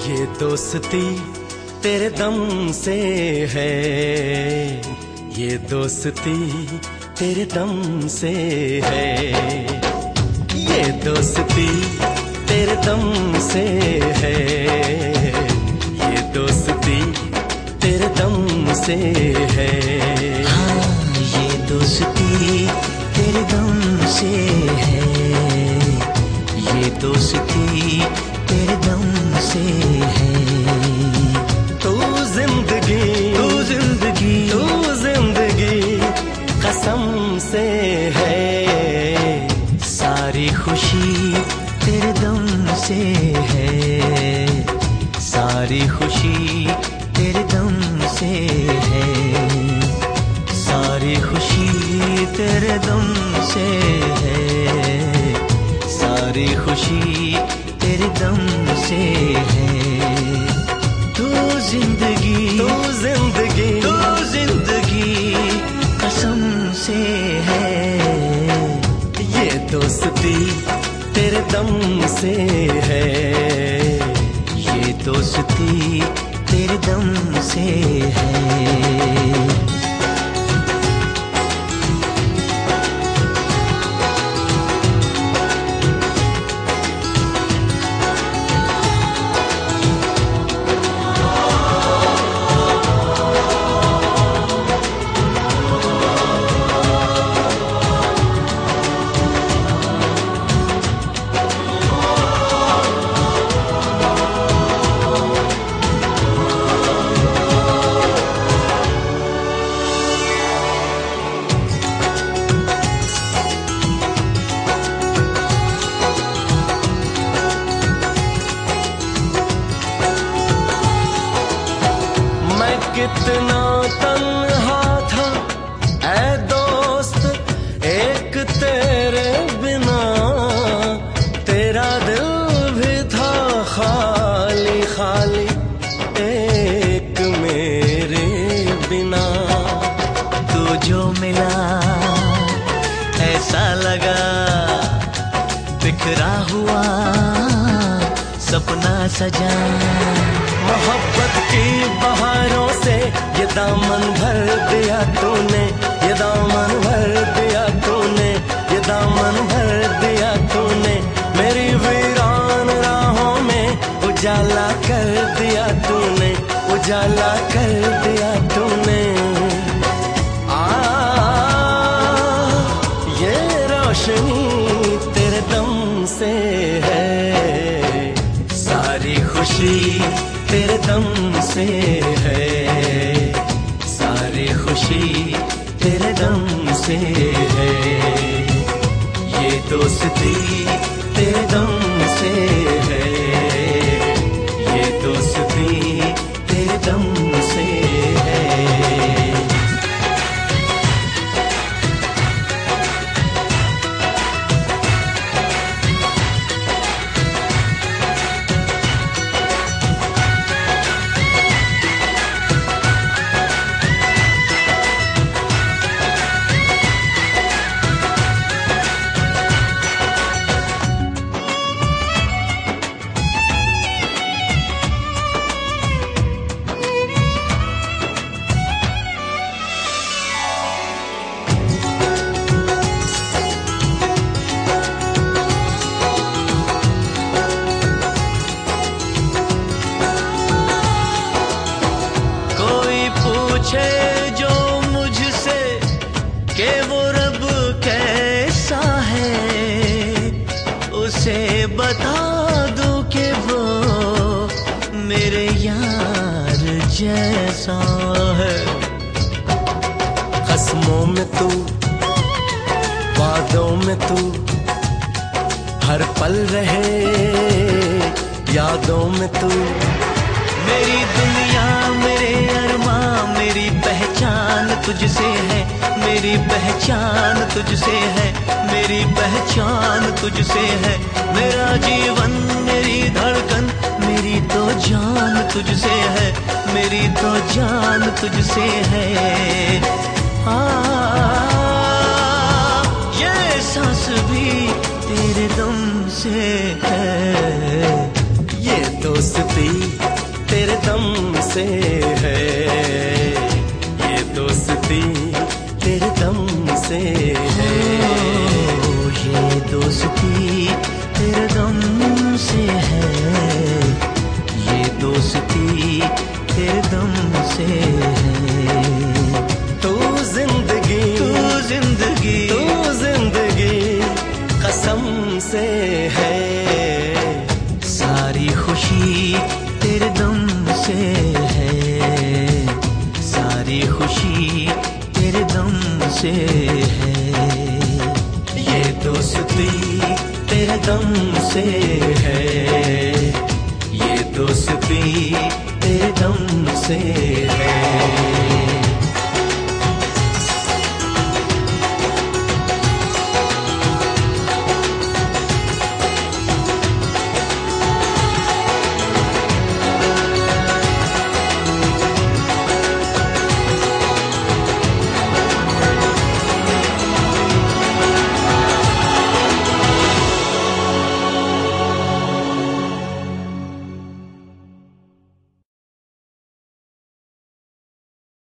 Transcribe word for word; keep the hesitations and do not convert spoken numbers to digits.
ये दोस्ती तेरे दम से है, ये दोस्ती तेरे दम से है, ये दोस्ती तेरे दम से है, ये दोस्ती तेरे दम से है। हाँ, ये दोस्ती तेरे दम से है, ये दोस्ती तेरे दम से है। तू जिंदगी तू जिंदगी तू जिंदगी कसम से है, सारी खुशी तेरे दम से है, सारी खुशी तेरे दम से है, सारी खुशी तेरे दम से है, सारी खुशी तेरे दम से है। तू जिंदगी तू जिंदगी तू जिंदगी कसम से है, ये दोस्ती तेरे दम से है, ये दोस्ती तेरे दम से है। कितना तन्हा था ऐ दोस्त एक तेरे बिना, तेरा दिल भी था खाली खाली एक मेरे बिना। तू जो मिला ऐसा लगा बिखरा हुआ सपना सजा, मोहब्बत की बहारों से ये दामन भर दिया तूने, ये दामन भर दिया तूने, ये दामन भर दिया तूने, मेरी वीरान राहों में उजाला कर दिया तूने, उजाला कर दिया तूने। आ ये रोशनी तेरे दम से है, सारी खुशी तेरे दम से है, सारी खुशी तेरे दम से है, ये दोस्ती तेरे दम से है, ये दोस्ती तेरे दम से है। जो मुझसे कि वो रब कैसा है, उसे बता दूं कि वो मेरे यार जैसा है। क़स्मों में तू, वादों में तू, हर पल रहे यादों में तू, मेरी दुनिया मेरे अरमां मेरी पहचान तुझसे है, मेरी पहचान तुझसे है, मेरी पहचान तुझसे है, मेरा जीवन मेरी धड़कन मेरी तो जान तुझसे है, मेरी तो जान तुझसे है। आ, ये सांस भी तेरे दम से है, ये दोस्ती से है, ये दोस्ती तेरे दम से है। ओ, ये दोस्ती तेरे दम से है, ये दोस्ती तेरे दम से है। तू जिंदगी तू जिंदगी तू जिंदगी कसम से है, सारी खुशी तेरे दम से है, सारी खुशी तेरे दम से है। ये दोस्ती तेरे दम से है, ये दोस्ती तेरे दम से है।